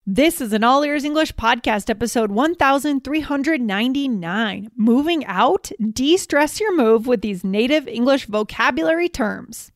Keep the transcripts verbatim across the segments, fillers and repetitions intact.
This is an All Ears English podcast, episode one thousand three hundred ninety-nine. Moving out? De-stress your move with these native English vocabulary terms.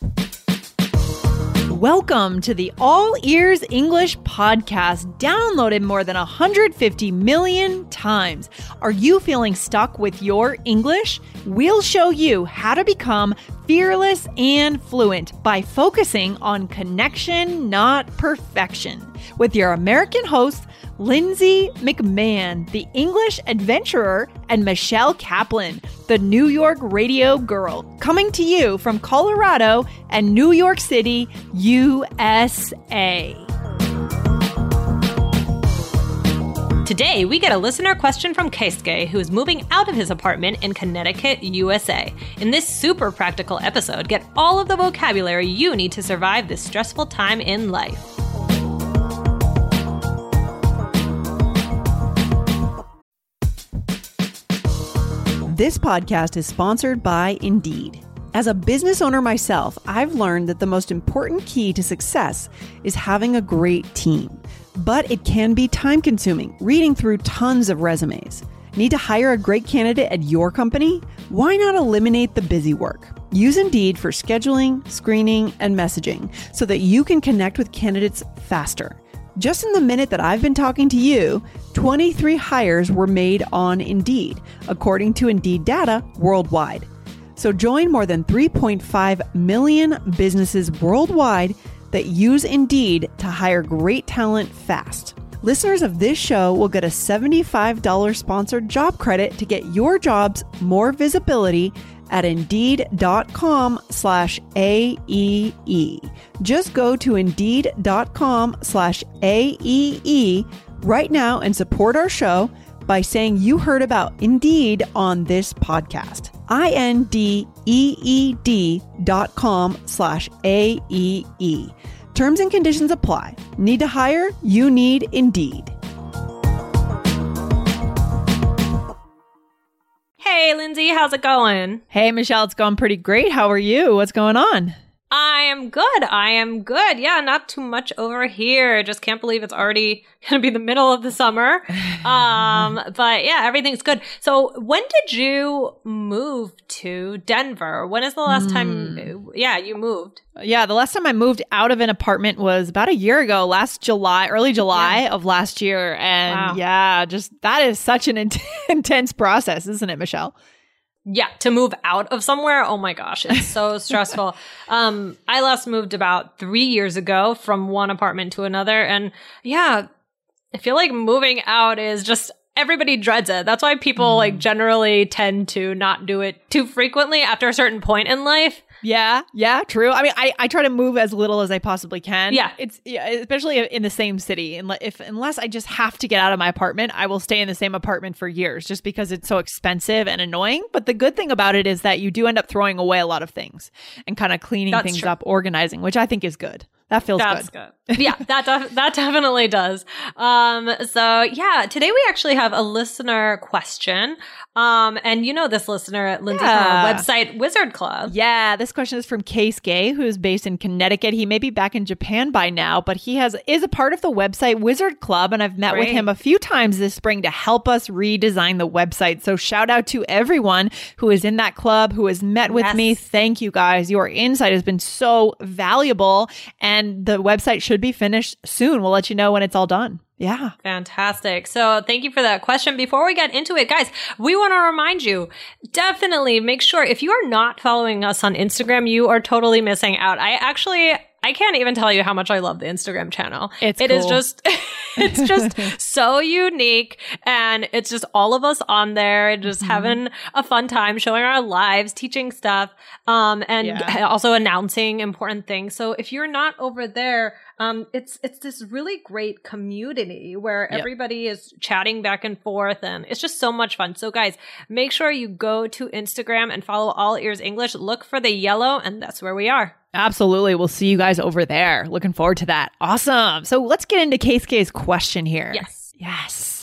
Welcome to the All Ears English podcast, downloaded more than one hundred fifty million times. Are you feeling stuck with your English? We'll show you how to become fearless and fluent by focusing on connection, not perfection. With your American hosts, Lindsay McMahon, the English adventurer, and Michelle Kaplan, the New York radio girl, coming to you from Colorado and New York City, U S A. Today, we get a listener question from Keisuke, who is moving out of his apartment in Connecticut, U S A. In this super practical episode, get all of the vocabulary you need to survive this stressful time in life. This podcast is sponsored by Indeed. As a business owner myself, I've learned that the most important key to success is having a great team. But it can be time-consuming, reading through tons of resumes. Need to hire a great candidate at your company? Why not eliminate the busy work? Use Indeed for scheduling, screening, and messaging so that you can connect with candidates faster. Just in the minute that I've been talking to you, twenty-three hires were made on Indeed, according to Indeed data worldwide. So join more than three point five million businesses worldwide that use Indeed to hire great talent fast. Listeners of this show will get a seventy-five dollars sponsored job credit to get your jobs more visibility at Indeed.com slash AEE. Just go to Indeed.com slash AEE right now and support our show by saying you heard about Indeed on this podcast. I-N-D-E-E-D dot com slash A-E-E. Terms and conditions apply. Need to hire? You need Indeed. Hey, Lindsay, how's it going? Hey, Michelle, it's going pretty great. How are you? What's going on? I am good. I am good. Yeah, not too much over here. Just can't believe it's already going to be the middle of the summer. Um, but yeah, everything's good. So when did you move to Denver? When is the last mm. time? Yeah, you moved. Yeah, the last time I moved out of an apartment was about a year ago, last July, early July yeah. of last year. And wow. yeah, just that is such an in- intense process, isn't it, Michelle? Yeah, to move out of somewhere. Oh my gosh, it's so stressful. Um, I last moved about three years ago from one apartment to another. And yeah, I feel like moving out is just, everybody dreads it. That's why people mm. like generally tend to not do it too frequently after a certain point in life. Yeah, yeah, true. I mean, I, I try to move as little as I possibly can. Yeah. It's yeah, especially in the same city. And if unless I just have to get out of my apartment, I will stay in the same apartment for years just because it's so expensive and annoying. But the good thing about it is that you do end up throwing away a lot of things and kind of cleaning That's things true. up, organizing, which I think is good. That feels That's good. good. Yeah, that def- that definitely does. Um, so yeah, today we actually have a listener question. Um, and you know this listener, Lindsay, yeah. from our website, Wizard Club. Yeah, this question is from Keisuke, who is based in Connecticut. He may be back in Japan by now, but he has is a part of the website Wizard Club, and I've met Great. with him a few times this spring to help us redesign the website. So shout out to everyone who is in that club, who has met with yes. me. Thank you guys. Your insight has been so valuable, and the website should be finished soon. We'll let you know when it's all done. Yeah. Fantastic. So thank you for that question. Before we get into it, guys, we want to remind you, definitely make sure if you are not following us on Instagram, you are totally missing out. I actually, I can't even tell you how much I love the Instagram channel. It's It cool. is just, it's just so unique. And it's just all of us on there, just mm-hmm. having a fun time, showing our lives, teaching stuff, um, and yeah. also announcing important things. So if you're not over there, um, it's, it's this really great community where yep. everybody is chatting back and forth, and it's just so much fun. So guys, make sure you go to Instagram and follow All Ears English. Look for the yellow, and that's where we are. Absolutely. We'll see you guys over there. Looking forward to that. Awesome. So let's get into Keisuke's question here. Yes. Yes.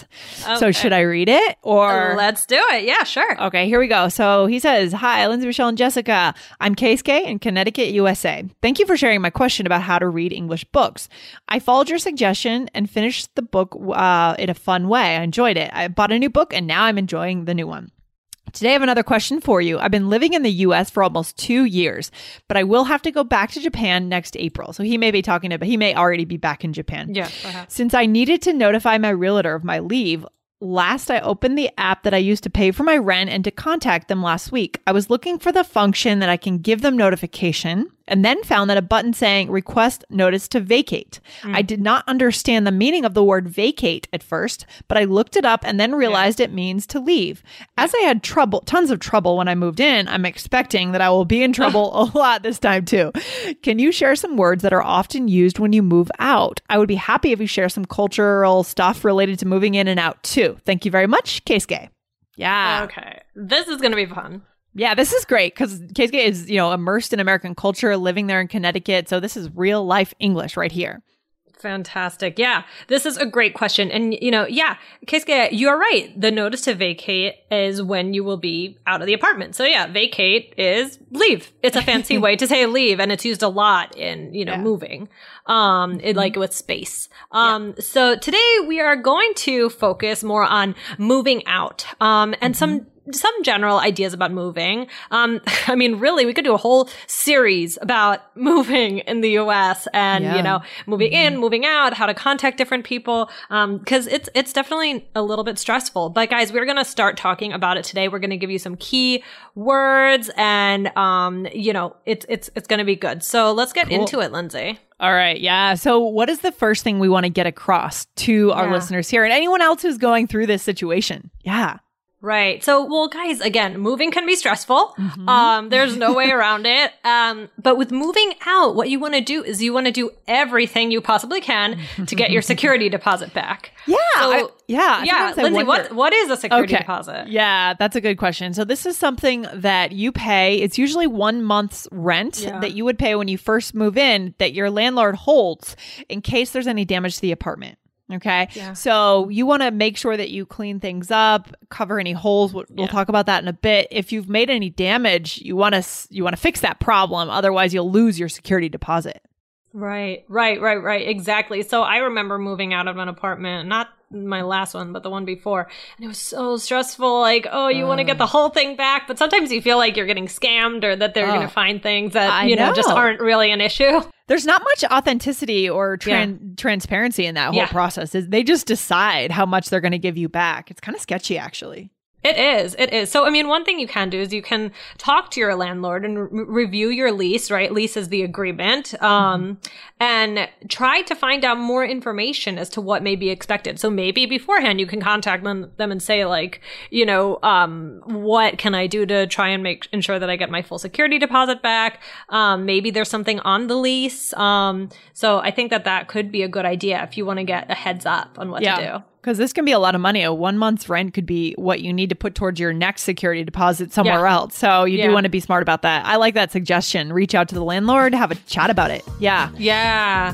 Okay. So should I read it or? Let's do it. Yeah, sure. Okay, here we go. So he says, hi, Lindsay, Michelle, and Jessica. I'm Keisuke in Connecticut, U S A. Thank you for sharing my question about how to read English books. I followed your suggestion and finished the book uh, in a fun way. I enjoyed it. I bought a new book and now I'm enjoying the new one. Today, I have another question for you. I've been living in the U S for almost two years, but I will have to go back to Japan next April. So he may be talking about, he may already be back in Japan. Yeah, perhaps. Since I needed to notify my realtor of my leave, last I opened the app that I used to pay for my rent and to contact them last week. I was looking for the function that I can give them notification and then found that a button saying request notice to vacate. Mm. I did not understand the meaning of the word vacate at first, but I looked it up and then realized yeah. it means to leave. As I had trouble, tons of trouble when I moved in, I'm expecting that I will be in trouble a lot this time too. Can you share some words that are often used when you move out? I would be happy if you share some cultural stuff related to moving in and out too. Thank you very much, Keisuke. Yeah. Okay. This is going to be fun. Yeah, this is great because Keisuke is, you know, immersed in American culture, living there in Connecticut. So this is real life English right here. Fantastic. Yeah, this is a great question. And, you know, yeah, Keisuke, you're right. The notice to vacate is when you will be out of the apartment. So yeah, vacate is leave. It's a fancy way to say leave. And it's used a lot in, you know, yeah. moving, um, mm-hmm. it, like with space. Um, yeah. So today we are going to focus more on moving out, um, and mm-hmm. some some general ideas about moving. Um, I mean, really, we could do a whole series about moving in the U S and, yeah. you know, moving mm-hmm. in, moving out, how to contact different people. Um, cause it's, it's definitely a little bit stressful, but guys, we're going to start talking about it today. We're going to give you some key words and, um, you know, it's, it's, it's going to be good. So let's get cool. into it, Lindsay. All right. Yeah. So what is the first thing we want to get across to our yeah. listeners here and anyone else who's going through this situation? Yeah. Right. So, well, guys, again, moving can be stressful. Mm-hmm. Um, there's no way around it. Um, but with moving out, what you want to do is you want to do everything you possibly can to get your security deposit back. Yeah. So, I, yeah. Yeah. Lindsay, what, what is a security okay. deposit? Yeah, that's a good question. So this is something that you pay. It's usually one month's rent yeah. that you would pay when you first move in that your landlord holds in case there's any damage to the apartment. Okay. Yeah. So you want to make sure that you clean things up, cover any holes. We'll, we'll yeah. talk about that in a bit. If you've made any damage, you want to, you want to fix that problem. Otherwise you'll lose your security deposit. Right, right, right, right. Exactly. So I remember moving out of an apartment, not my last one, but the one before. And it was so stressful. Like, oh, you uh, want to get the whole thing back. But sometimes you feel like you're getting scammed or that they're uh, going to find things that, I you know, know, just aren't really an issue. There's not much authenticity or tran- yeah. transparency in that whole yeah. process. They just decide how much they're going to give you back. It's kind of sketchy, actually. It is. It is. So, I mean, one thing you can do is you can talk to your landlord and re- review your lease, right? Lease is the agreement, um, mm-hmm. and try to find out more information as to what may be expected. So maybe beforehand you can contact them, them and say like, you know, um, what can I do to try and make ensure that I get my full security deposit back? Um, maybe there's something on the lease. Um, so I think that that could be a good idea if you want to get a heads up on what yeah. to do. Because this can be a lot of money. A one month's rent could be what you need to put towards your next security deposit somewhere yeah. else. So you yeah. do want to be smart about that. I like that suggestion. Reach out to the landlord, have a chat about it. Yeah. Yeah.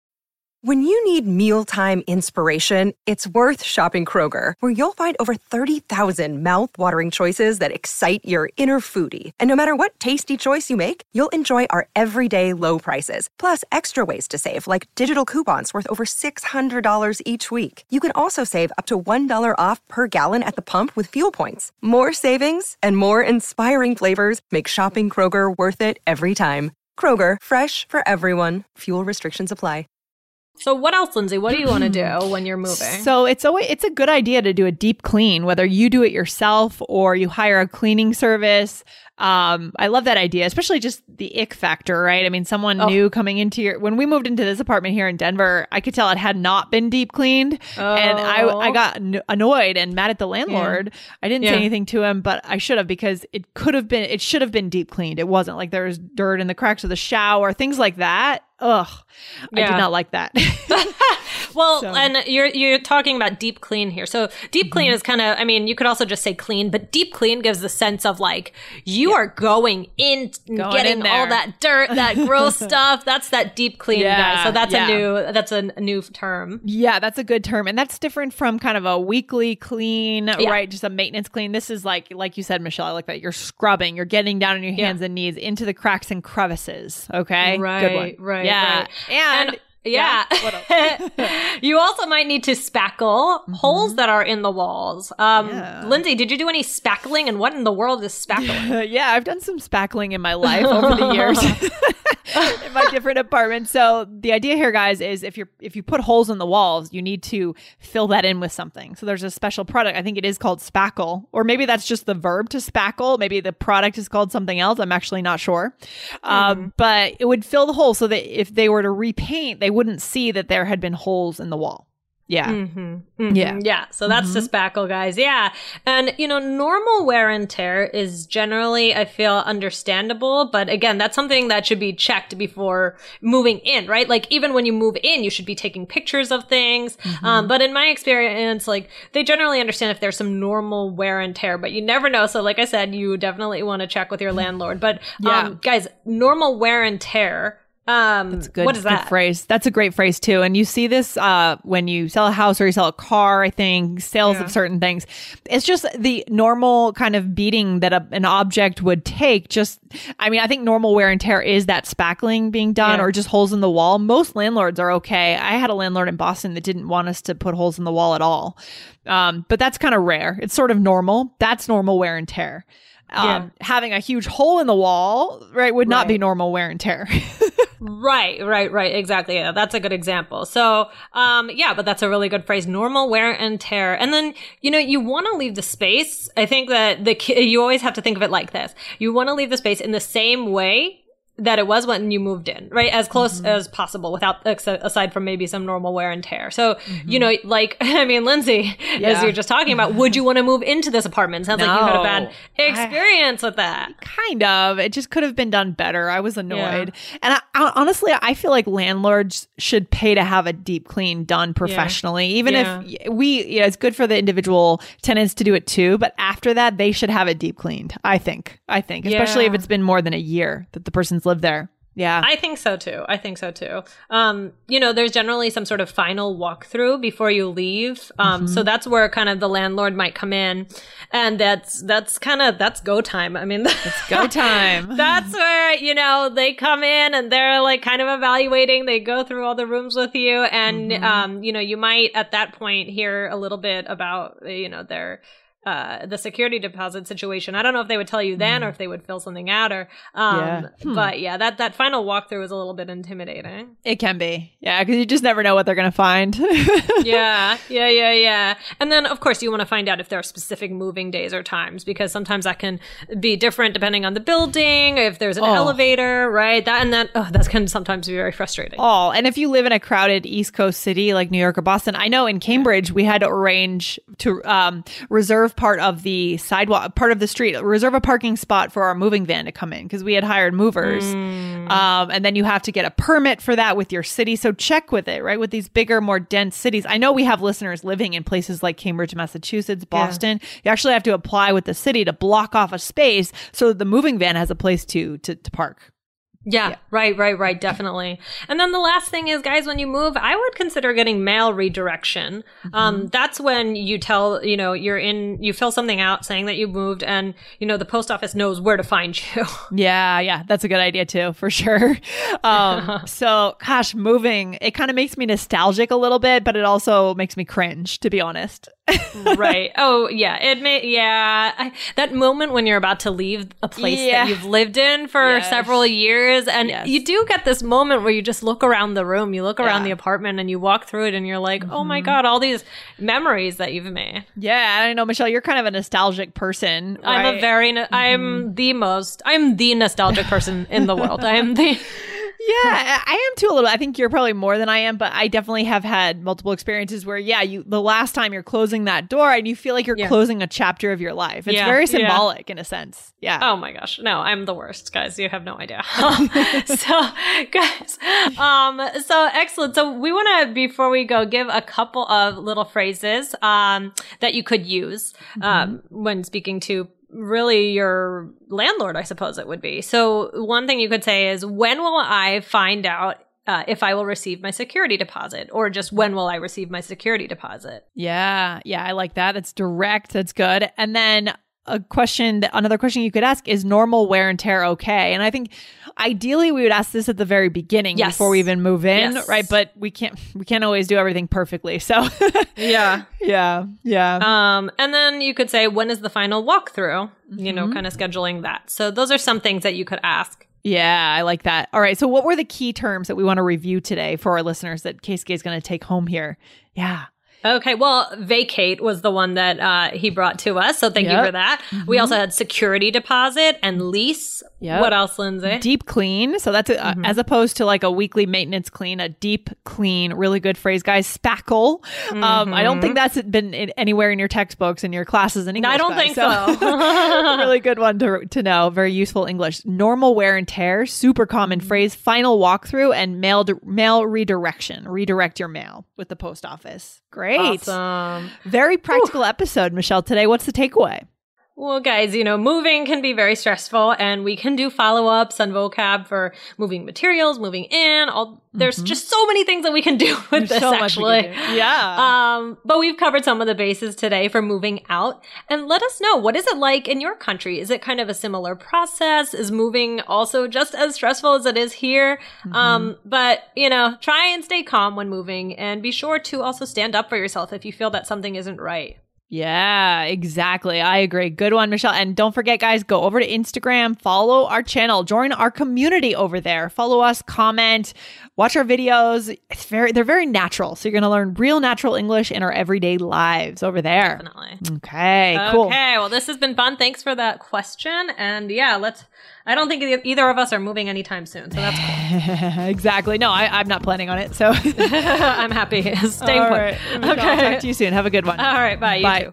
When you need mealtime inspiration, it's worth shopping Kroger, where you'll find over thirty thousand mouth-watering choices that excite your inner foodie. And no matter what tasty choice you make, you'll enjoy our everyday low prices, plus extra ways to save, like digital coupons worth over six hundred dollars each week. You can also save up to one dollar off per gallon at the pump with fuel points. More savings and more inspiring flavors make shopping Kroger worth it every time. Kroger, fresh for everyone. Fuel restrictions apply. So what else, Lindsay? What do you want to do when you're moving? So it's always, it's a good idea to do a deep clean, whether you do it yourself or you hire a cleaning service. Um, I love that idea, especially just the ick factor, right? I mean, someone oh. new coming into your, when we moved into this apartment here in Denver, I could tell it had not been deep cleaned. Oh. And I, I got n- annoyed and mad at the landlord. Yeah. I didn't yeah. say anything to him, but I should have, because it could have been, it should have been deep cleaned. It wasn't. Like there was dirt in the cracks of the shower, things like that. ugh, Yeah. I did not like that. Well, So- and you're you're talking about deep clean here. So deep clean is kind of, I mean, you could also just say clean, but deep clean gives the sense of like you are going in, Going getting in all there. that dirt, that gross stuff. That's that deep clean, Yeah, guys. So that's yeah. a new that's a new term. Yeah, that's a good term. And that's different from kind of a weekly clean, right? Just a maintenance clean. This is like, like you said, Michelle, I like that. You're scrubbing, you're getting down on your Yeah. hands and knees into the cracks and crevices. Okay. Right, Good one. right, Yeah. right. And, And- Yeah. What else? You also might need to spackle holes that are in the walls. Um, Yeah. Lindsay, did you do any spackling? And what in the world is spackling? yeah, I've done some spackling in my life over the years in my different apartments. So the idea here, guys, is if you're if you put holes in the walls, you need to fill that in with something. So there's a special product. I think it is called spackle, or maybe that's just the verb to spackle. Maybe the product is called something else. I'm actually not sure. Um, but it would fill the hole so that if they were to repaint, they wouldn't see that there had been holes in the wall. Yeah. Mm-hmm. Mm-hmm. Yeah. Yeah. So that's the spackle, guys. Yeah. And, you know, normal wear and tear is generally, I feel, understandable. But again, that's something that should be checked before moving in, right? Like, even when you move in, you should be taking pictures of things. Mm-hmm. Um, but in my experience, like, they generally understand if there's some normal wear and tear, but you never know. So, like I said, you definitely want to check with your landlord. But, Yeah. um, guys, normal wear and tear. Um, That's good. what is Good that? phrase. That's a great phrase too. And you see this uh, when you sell a house or you sell a car, I think, sales Yeah. of certain things. It's just the normal kind of beating that a, an object would take. Just, I mean, I think normal wear and tear is that spackling being done Yeah. or just holes in the wall. Most landlords are okay. I had a landlord in Boston that didn't want us to put holes in the wall at all. Um, but that's kind of rare. It's sort of normal. That's normal wear and tear. Um, Yeah. Having a huge hole in the wall, right, would not Right. be normal wear and tear. Right, right, right. Exactly. Yeah, that's a good example. So, um, yeah, but that's a really good phrase. Normal wear and tear. And then, you know, you want to leave the space. I think that the, ki- you always have to think of it like this. You want to leave the space in the same way that it was when you moved in, right? As close Mm-hmm. as possible without, ex- aside from maybe some normal wear and tear. So, Mm-hmm. you know, like, I mean, Lindsay, as Yeah. you're just talking about, would you want to move into this apartment? Sounds like you had a No. bad experience with that. Kind of. It just could have been done better. I was annoyed. And I, I, honestly, I feel like landlords should pay to have a deep clean done professionally. Even Yeah. if we, you know, it's good for the individual tenants to do it too. But after that, they should have it deep cleaned. I think. I think. Especially if Yeah. it's been more than a year that the person's lived there. Yeah. I think so too. I think so too. Um, you know, there's generally some sort of final walkthrough before you leave. Um, so that's where kind of the landlord might come in, and that's that's kind of that's go time. I mean, It's go time. that's where, you know, they come in and they're like kind of evaluating. They go through all the rooms with you, and um, you know, you might at that point hear a little bit about, you know, their uh the security deposit situation. I don't know if they would tell you then or if they would fill something out, or um Yeah. Hmm. but yeah, that that final walkthrough is a little bit intimidating. It can be. Yeah. Because you just never know what they're going to find. Yeah, yeah, yeah, yeah. And then, of course, you want to find out if there are specific moving days or times, because sometimes that can be different depending on the building, if there's an Oh. elevator, right? That and that, oh, that can sometimes be very frustrating. all. And if you live in a crowded East Coast city like New York or Boston, I know in Cambridge we had to arrange to um, reserve part of the sidewalk, part of the street, reserve a parking spot for our moving van to come in because we had hired movers. Mm. Um, and then you have to get a permit for that with your city. So check with it, right? With these bigger, more dense cities. I know we have listeners living in places like Cambridge, Massachusetts, Boston. You actually have to apply with the city to block off a space so that the moving van has a place to to, to park. Yeah, right, right, right, definitely. And then the last thing is, guys, when you move, I would consider getting mail redirection. Mm-hmm. Um, that's when you tell, you know, you're in, you fill something out saying that you moved, and, you know, the post office knows where to find you. Yeah, yeah, that's a good idea too, for sure. Um, so, gosh, moving, it kind of makes me nostalgic a little bit, but it also makes me cringe, to be honest. Right. Oh, yeah. It may, yeah. I, that moment when you're about to leave a place Yeah. that you've lived in for Yes. several years, and Yes. you do get this moment where you just look around the room, you look around Yeah. Mm-hmm. the apartment, and you walk through it, and you're like, oh my God, all these memories that you've made. Yeah, I know, Michelle, you're kind of a nostalgic person. I'm a right? very, no- I'm the most, I'm the nostalgic person in the world. I am the, Yeah, I am too a little. I think you're probably more than I am, but I definitely have had multiple experiences where, yeah, you the last time you're closing that door and you feel like you're yeah. closing a chapter of your life. It's yeah. very symbolic yeah. in a sense. Yeah. Oh my gosh. No, I'm the worst, guys. You have no idea. so, guys, um, so excellent. So we want to, before we go, give a couple of little phrases um, that you could use mm-hmm. um, when speaking to really your landlord, I suppose it would be. So one thing you could say is, when will I find out uh, if I will receive my security deposit? Or just, when will I receive my security deposit? Yeah. Yeah. I like that. That's direct. That's good. And then a question, that, another question you could ask is, normal wear and tear okay? And I think ideally we would ask this at the very beginning yes. before we even move in, yes. right? But we can't we can't always do everything perfectly. So yeah, yeah, yeah. Um, and then you could say, when is the final walkthrough? Mm-hmm. You know, kind of scheduling that. So those are some things that you could ask. Yeah, I like that. All right. So what were the key terms that we want to review today for our listeners that Keisuke is going to take home here? Yeah. Okay, well, vacate was the one that uh, he brought to us, so thank yep. you for that. Mm-hmm. We also had security deposit and lease. Yep. What else, Lindsay? Deep clean. So that's a, mm-hmm. uh, as opposed to like a weekly maintenance clean, a deep clean, really good phrase, guys. Spackle. Mm-hmm. Um, I don't think that's been in, anywhere in your textbooks and your classes in English. I don't guys, think so. so. Really good one to to know. Very useful English. Normal wear and tear, super common mm-hmm. phrase. Final walkthrough and mail di- mail redirection. Redirect your mail with the post office. Great. Awesome. Very practical Ooh. episode, Michelle, today. What's the takeaway? Well, guys, you know, moving can be very stressful, and we can do follow-ups on vocab for moving materials, moving in. All There's mm-hmm. just so many things that we can do with There's this, so actually. Yeah. Um, but we've covered some of the bases today for moving out. And let us know, what is it like in your country? Is it kind of a similar process? Is moving also just as stressful as it is here? Mm-hmm. Um, but, you know, try and stay calm when moving, and be sure to also stand up for yourself if you feel that something isn't right. Yeah, exactly. I agree. Good one, Michelle. And don't forget, guys, go over to Instagram, follow our channel, join our community over there, follow us, comment, watch our videos. It's very, they're very natural. So you're going to learn real natural English in our everyday lives over there. Definitely. Okay, cool. Okay, well, this has been fun. Thanks for that question. And yeah, let's, I don't think either of us are moving anytime soon. So that's cool. Exactly. No, I, I'm not planning on it. So I'm happy. Stay All put. Right. Michelle, okay. I'll talk to you soon. Have a good one. All right. Bye. You bye. too.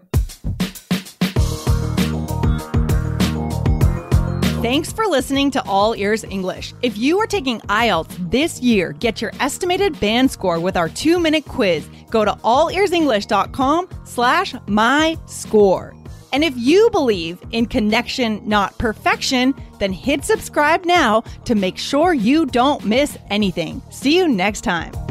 Thanks for listening to All Ears English. If you are taking I E L T S this year, get your estimated band score with our two-minute quiz. Go to allearsenglish.com slash my score. And if you believe in connection, not perfection, then hit subscribe now to make sure you don't miss anything. See you next time.